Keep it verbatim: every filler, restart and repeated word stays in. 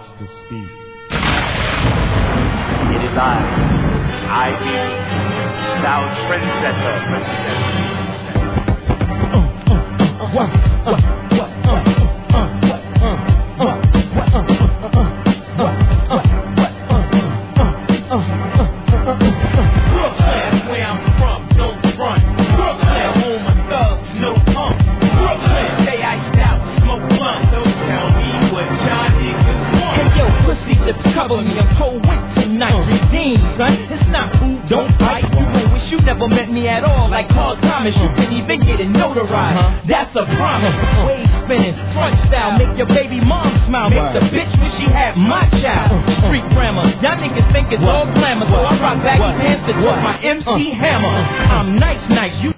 hearts to speak. It is I, I be, thou trendsetter, Brooklyn, where I'm from, don't front. Brooklyn, home of thugs, no pump. Brooklyn, stay iced out, smoke blunt. Don't tell me what y'all niggas want. Hey yo, pussy lips cover me, I'm cold with tonight. Redeem, son, it's not food, don't fight. You gon' wish you never met me at all, like Carl Thomas. You couldn't even get it notarized. That's a promise. Wave spinning, front style, make your baby mom smile. Make the bitch wish she had my child. Street grammar, y'all niggas think it's all glamour, so I rock baggy pants that was my M C Hammer. I'm nice, nice. You